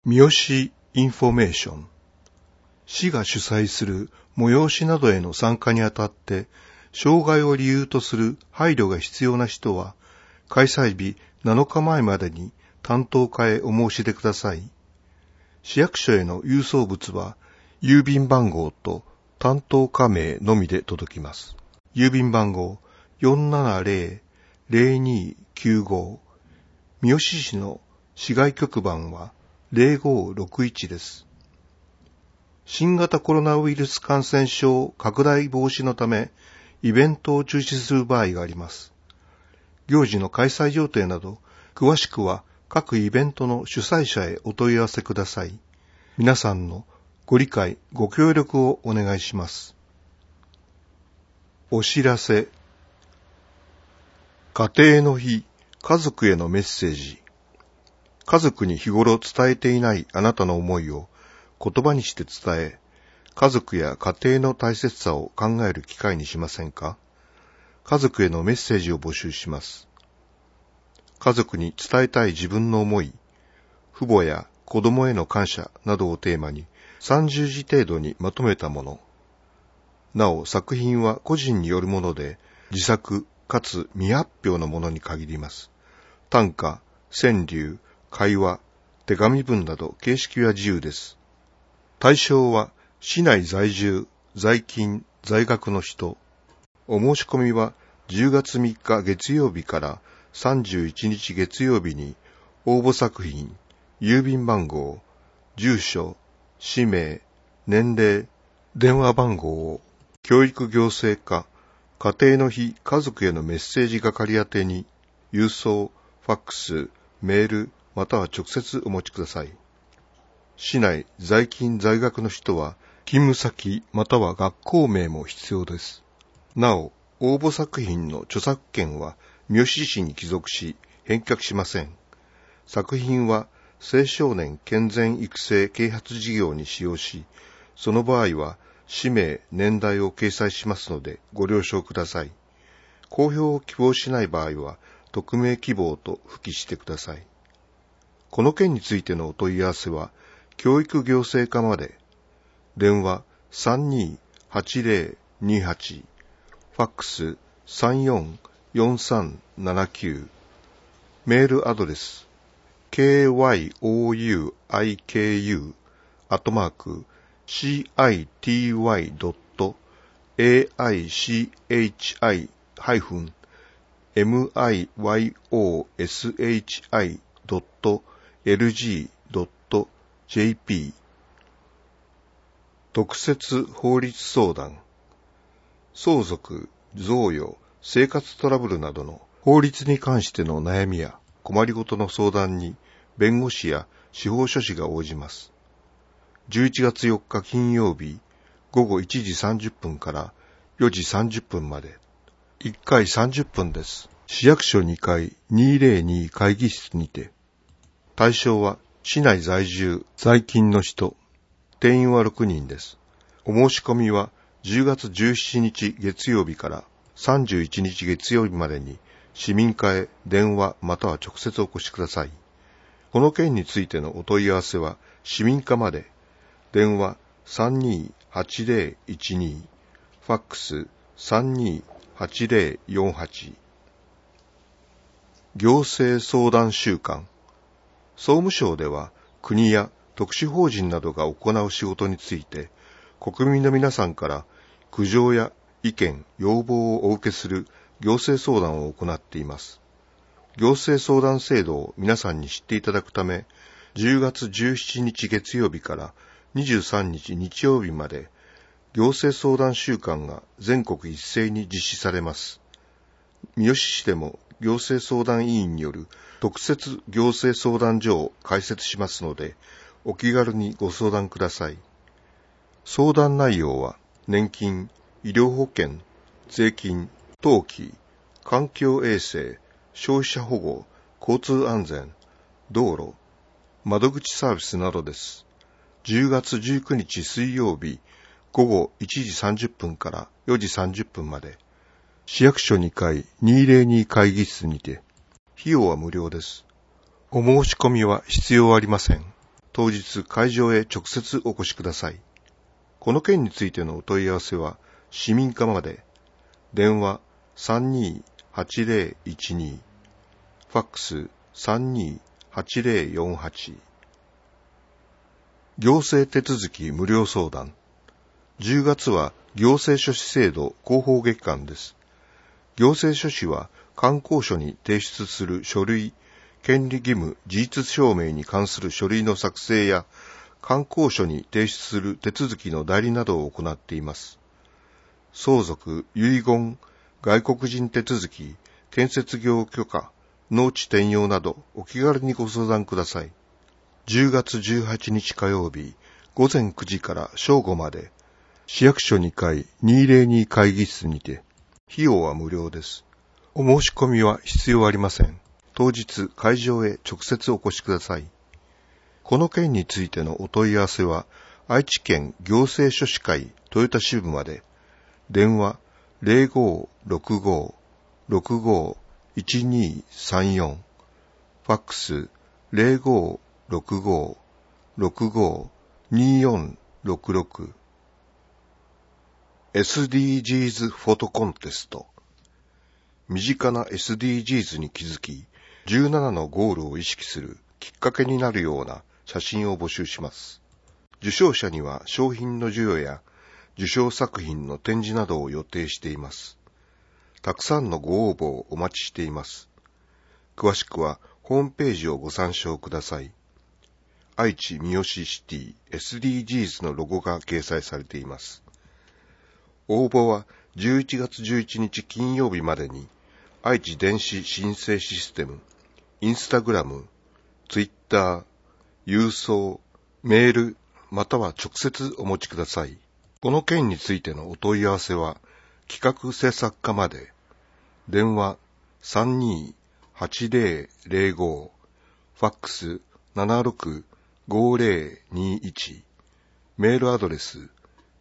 三好インフォメーション。市が主催する催しなどへの参加にあたって、障害を理由とする配慮が必要な人は、開催日7日前までに担当課へお申し出ください。市役所への郵送物は、郵便番号と担当課名のみで届きます。郵便番号 470-0295。三好市の市外局番は0561です。新型コロナウイルス感染症拡大防止のため、イベントを中止する場合があります。行事の開催予定など、詳しくは各イベントの主催者へお問い合わせください。皆さんのご理解、ご協力をお願いします。お知らせ。家庭の日、家族へのメッセージ。家族に日頃伝えていないあなたの思いを言葉にして伝え、家族や家庭の大切さを考える機会にしませんか？家族へのメッセージを募集します。家族に伝えたい自分の思い、父母や子供への感謝などをテーマに30字程度にまとめたもの。なお、作品は個人によるもので、自作かつ未発表のものに限ります。短歌、川柳、会話、手紙文など形式は自由です。対象は市内在住、在勤、在学の人。お申し込みは10月3日月曜日から31日月曜日に応募作品、郵便番号、住所、氏名、年齢、電話番号を教育行政課、家庭の日家族へのメッセージ係宛てに郵送、ファックス、メール、または直接お持ちください。市内在勤在学の人は勤務先または学校名も必要です。なお、応募作品の著作権は三好市に帰属し返却しません。作品は青少年健全育成啓発事業に使用し、その場合は氏名、年代を掲載しますのでご了承ください。公表を希望しない場合は匿名希望と付記してください。この件についてのお問い合わせは教育行政課まで。電話 328028、ファックス 344379、メールアドレス kyoui-aichi-aichi-miyoshi.lg.jp。 特設法律相談。相続、贈与、生活トラブルなどの法律に関しての悩みや困りごとの相談に弁護士や司法書士が応じます。11月4日金曜日午後1時30分から4時30分まで。1回30分です。市役所2階202会議室にて。対象は市内在住、在勤の人。定員は6人です。お申し込みは10月17日月曜日から31日月曜日までに市民課へ電話または直接お越しください。この件についてのお問い合わせは市民課まで。電話 328012、ファックス 328048。行政相談週間。総務省では国や特殊法人などが行う仕事について国民の皆さんから苦情や意見、要望をお受けする行政相談を行っています。行政相談制度を皆さんに知っていただくため、10月17日月曜日から23日日曜日まで、行政相談週間が全国一斉に実施されます。三好市でも行政相談委員による特設行政相談所を開設しますので、お気軽にご相談ください。相談内容は、年金、医療保険、税金、登記、環境衛生、消費者保護、交通安全、道路、窓口サービスなどです。10月19日水曜日午後1時30分から4時30分まで、市役所2階202会議室にて、費用は無料です。お申し込みは必要ありません。 当日会場へ直接お越しください。この件についてのお問い合わせは市民課まで。電話328012、ファックス328048。行政手続き無料相談。10月は行政書士制度広報月間です。行政書士は観光所に提出する書類、権利義務、事実証明に関する書類の作成や観光所に提出する手続きの代理などを行っています。相続、遺言、外国人手続き、建設業許可、農地転用などお気軽にご相談ください。10月18日火曜日、午前9時から正午まで、市役所2階202会議室にて、費用は無料です。お申し込みは必要ありません。当日会場へ直接お越しください。この件についてのお問い合わせは、愛知県行政書士会豊田支部まで、電話0565-65-1234、ファックス0565-65-2466。SDGs フォトコンテスト。身近な SDGs に気づき、17のゴールを意識するきっかけになるような写真を募集します。受賞者には商品の授与や受賞作品の展示などを予定しています。たくさんのご応募をお待ちしています。詳しくはホームページをご参照ください。愛知三好シティ SDGs のロゴが掲載されています。応募は11月11日金曜日までに、愛知電子申請システム、インスタグラム、ツイッター、郵送、メール、または直接お持ちください。この件についてのお問い合わせは、企画制作課まで。電話328005、ファックス765021、メールアドレス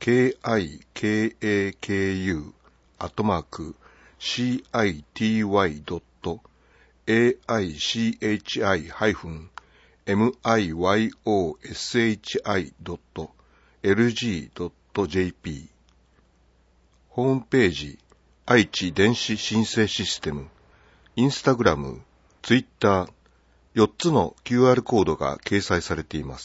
kikaku@city.aichi-myoshi.lg.jp。 ホームページ、愛知電子申請システム、インスタグラム、ツイッター、4つの QR コードが掲載されています。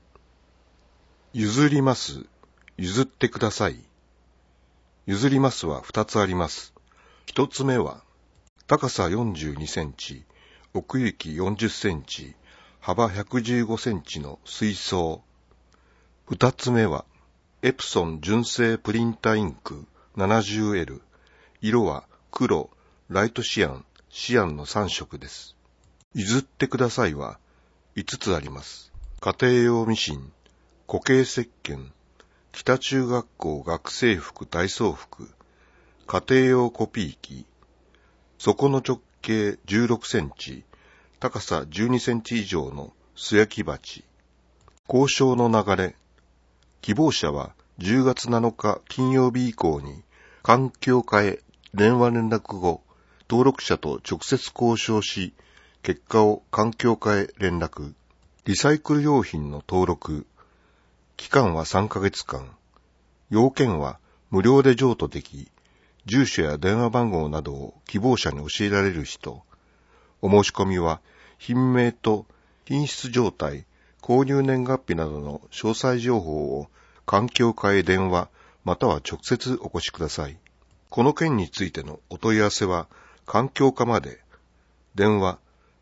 譲ります。譲ってください。譲りますは2つあります。1つ目は、高さ42センチ、奥行き40センチ、幅115センチの水槽。2つ目は、エプソン純正プリンタインク 70L。色は黒、ライトシアン、シアンの3色です。譲ってくださいは5つあります。家庭用ミシン、固形石鹸、北中学校学生服体操服、家庭用コピー機、底の直径16センチ、高さ12センチ以上の素焼き鉢。交渉の流れ。希望者は10月7日金曜日以降に、環境課へ電話連絡後、登録者と直接交渉し、結果を環境課へ連絡。リサイクル用品の登録。期間は3ヶ月間。要件は無料で譲渡でき、住所や電話番号などを希望者に教えられる人。お申し込みは、品名と品質状態、購入年月日などの詳細情報を環境課へ電話、または直接お越しください。この件についてのお問い合わせは、環境課まで。電話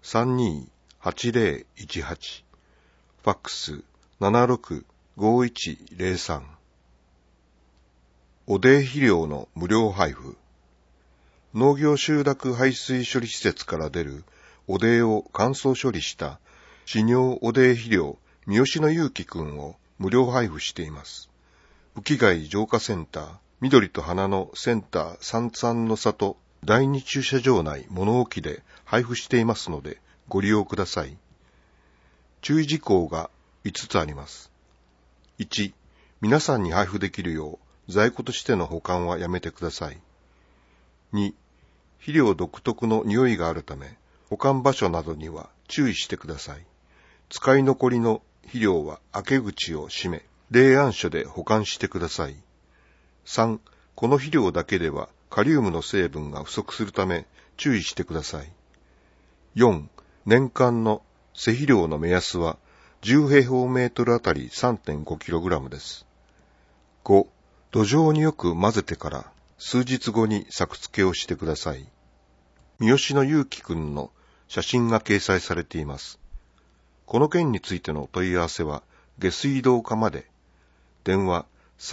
328018、ファックス765103。汚泥肥料の無料配布。農業集落排水処理施設から出る汚泥を乾燥処理した飼料汚泥肥料三好のゆうきくんを無料配布しています。浮貝浄化センター、緑と花のセンター三々の里第2駐車場内物置で配布していますのでご利用ください。注意事項が5つあります。1、皆さんに配布できるよう在庫としての保管はやめてください。2、肥料独特の匂いがあるため、保管場所などには注意してください。使い残りの肥料は開け口を閉め、冷暗所で保管してください。3、この肥料だけではカリウムの成分が不足するため注意してください。4、年間の施肥量の目安は10平方メートルあたり 3.5kg です。5、土壌によく混ぜてから数日後に作付けをしてください。三好野祐樹くんの写真が掲載されています。この件についてのお問い合わせは下水道課まで。電話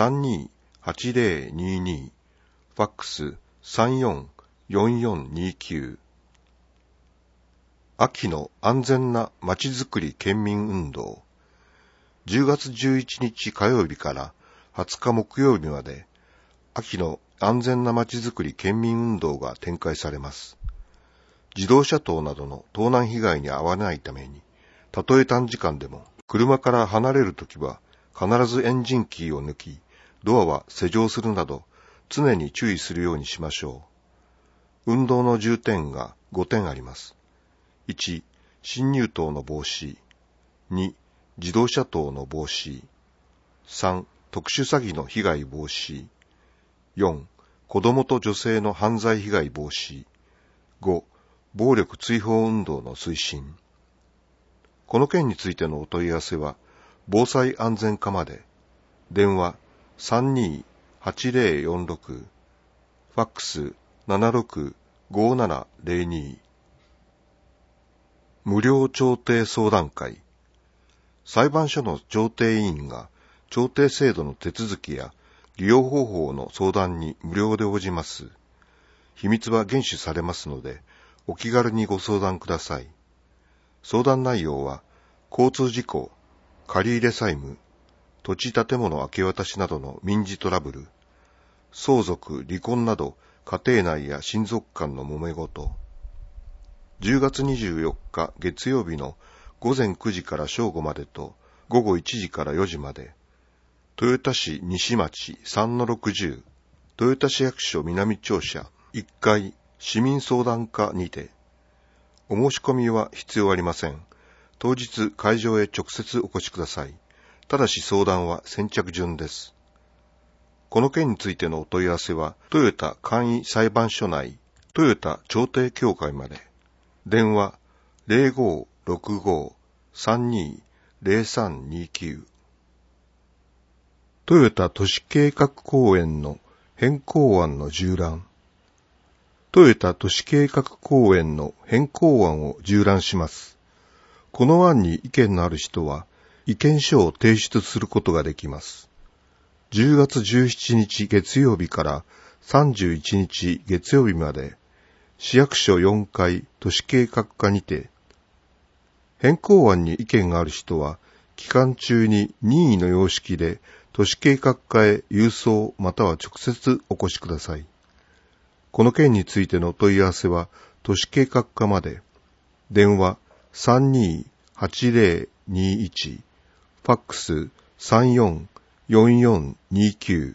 32-8022、ファックス 34-4429。秋の安全なまちづくり県民運動。10月11日火曜日から20日木曜日まで、秋の安全なまちづくり県民運動が展開されます。自動車盗などの盗難被害に遭わないために、たとえ短時間でも車から離れるときは必ずエンジンキーを抜き、ドアは施錠するなど常に注意するようにしましょう。運動の重点が5点あります。1、侵入盗の防止。2、自動車盗の防止。3、特殊詐欺の被害防止。4、子供と女性の犯罪被害防止。5、暴力追放運動の推進。この件についてのお問い合わせは、防災安全課まで。電話 32-8046、ファックス 76-5702。無料調停相談会。裁判所の調停委員が調停制度の手続きや利用方法の相談に無料で応じます。秘密は厳守されますので、お気軽にご相談ください。相談内容は、交通事故、借入債務、土地建物明け渡しなどの民事トラブル、相続、離婚など家庭内や親族間の揉め事。10月24日月曜日の午前9時から正午までと午後1時から4時まで、豊田市西町 3-60、豊田市役所南庁舎1階市民相談課にて。お申し込みは必要ありません。当日会場へ直接お越しください。ただし相談は先着順です。この件についてのお問い合わせは、豊田簡易裁判所内、豊田調停協会まで。電話 0565-320329。豊田都市計画公園の変更案の縦覧。豊田都市計画公園の変更案を縦覧します。この案に意見のある人は、意見書を提出することができます。10月17日月曜日から31日月曜日まで、市役所4階都市計画課にて、変更案に意見がある人は、期間中に任意の様式で都市計画課へ郵送または直接お越しください。この件についてのお問い合わせは、都市計画課まで。電話 32-8021、ファックス 34-4429。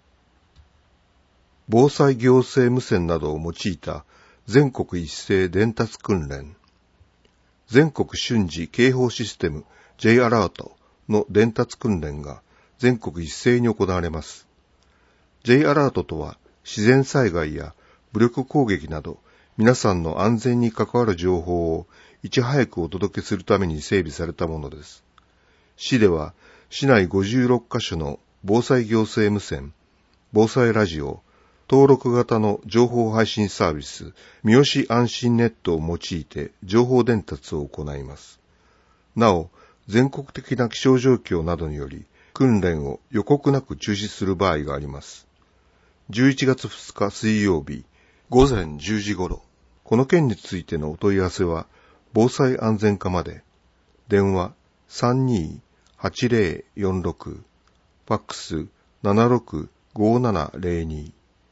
防災行政無線などを用いた全国一斉伝達訓練。全国瞬時警報システム J アラートの伝達訓練が全国一斉に行われます。J アラートとは、自然災害や武力攻撃など皆さんの安全に関わる情報をいち早くお届けするために整備されたものです。市では市内56カ所の防災行政無線、防災ラジオ、登録型の情報配信サービス、三好安心ネットを用いて情報伝達を行います。なお、全国的な気象状況などにより訓練を予告なく中止する場合があります。11月2日水曜日、午前10時頃、この件についてのお問い合わせは、防災安全課まで。電話 32-8046、ファックス 76-5702。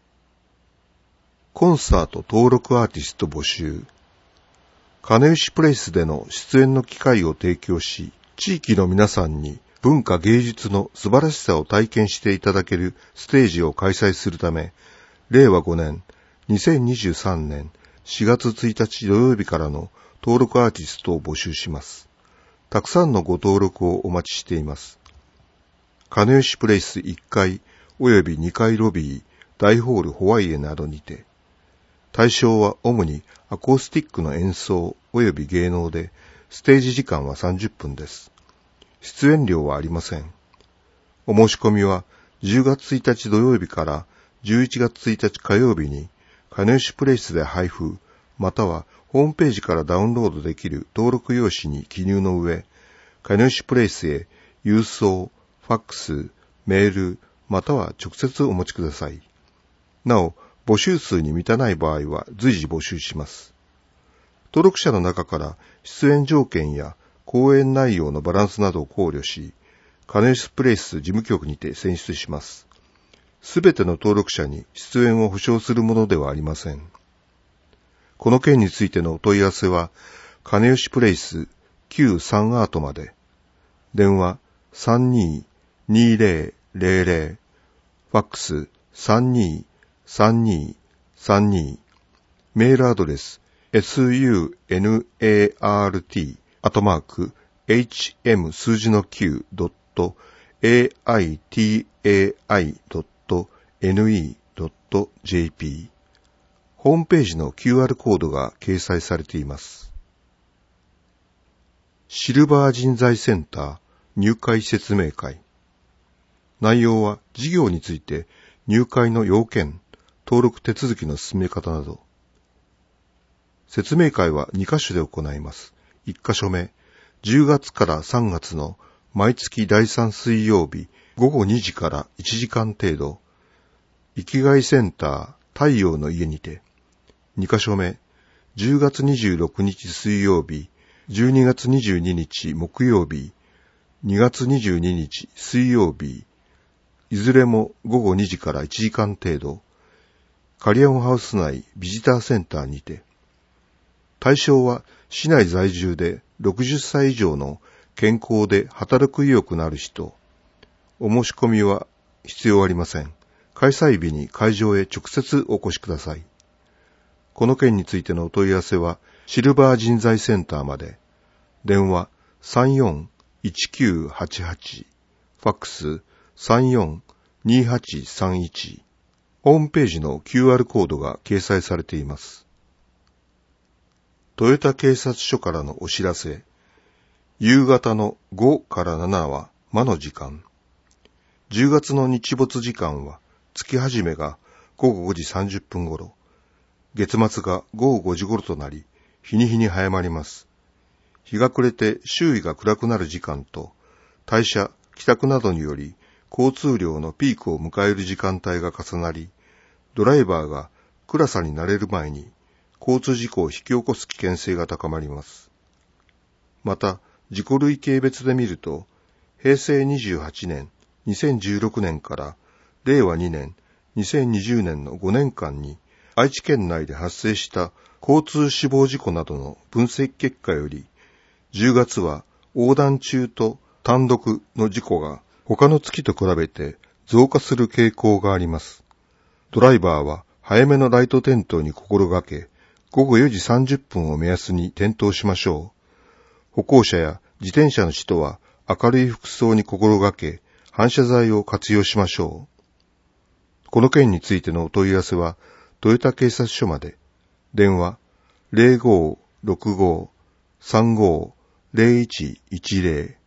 コンサート登録アーティスト募集。金吉プレイスでの出演の機会を提供し、地域の皆さんに文化芸術の素晴らしさを体験していただけるステージを開催するため、令和5年2023年4月1日土曜日からの登録アーティストを募集します。 たくさんのご登録をお待ちしています。金吉プレイス1階および2階ロビー、大ホールホワイエなどにて、対象は主にアコースティックの演奏および芸能で、ステージ時間は30分です。出演料はありません。お申し込みは10月1日土曜日から11月1日火曜日に、金吉プレイスで配布、またはホームページからダウンロードできる登録用紙に記入の上、金吉プレイスへ郵送、ファックス、メール、または直接お持ちください。なお、募集数に満たない場合は随時募集します。登録者の中から出演条件や講演内容のバランスなどを考慮し、金吉プレイス事務局にて選出します。すべての登録者に出演を保証するものではありません。この件についてのお問い合わせは、金吉プレイス旧3アートまで。電話32-2000、ファックス32-3232、メールアドレスsunart@aitai.ne.jp、ホームページの QR コードが掲載されています。シルバー人材センター入会説明会。内容は事業について入会の要件、登録手続きの進め方など。説明会は2カ所で行います。1カ所目、10月から3月の毎月第3水曜日午後2時から1時間程度、生きがいセンター太陽の家にて。2カ所目、10月26日水曜日、12月22日木曜日、2月22日水曜日、いずれも午後2時から1時間程度、カリアンハウス内ビジターセンターにて。対象は市内在住で60歳以上の健康で働く意欲のある人。お申し込みは必要ありません。開催日に会場へ直接お越しください。この件についてのお問い合わせはシルバー人材センターまで。電話34-1988、ファックス34-2831、ホームページの QR コードが掲載されています。豊田警察署からのお知らせ。夕方の5から7は魔の時間。10月の日没時間は月始めが午後5時30分頃、月末が午後5時頃となり、日に日に早まります。日が暮れて周囲が暗くなる時間と、退社、帰宅などにより交通量のピークを迎える時間帯が重なり、ドライバーが暗さに慣れる前に交通事故を引き起こす危険性が高まります。また、事故類型別で見ると、平成28年、2016年から令和2年、2020年の5年間に愛知県内で発生した交通死亡事故などの分析結果より、10月は横断中と単独の事故が他の月と比べて増加する傾向があります。ドライバーは早めのライト点灯に心がけ、午後4時30分を目安に点灯しましょう。歩行者や自転車の人は明るい服装に心がけ、反射材を活用しましょう。この件についてのお問い合わせは、豊田警察署まで。電話0565-35-0110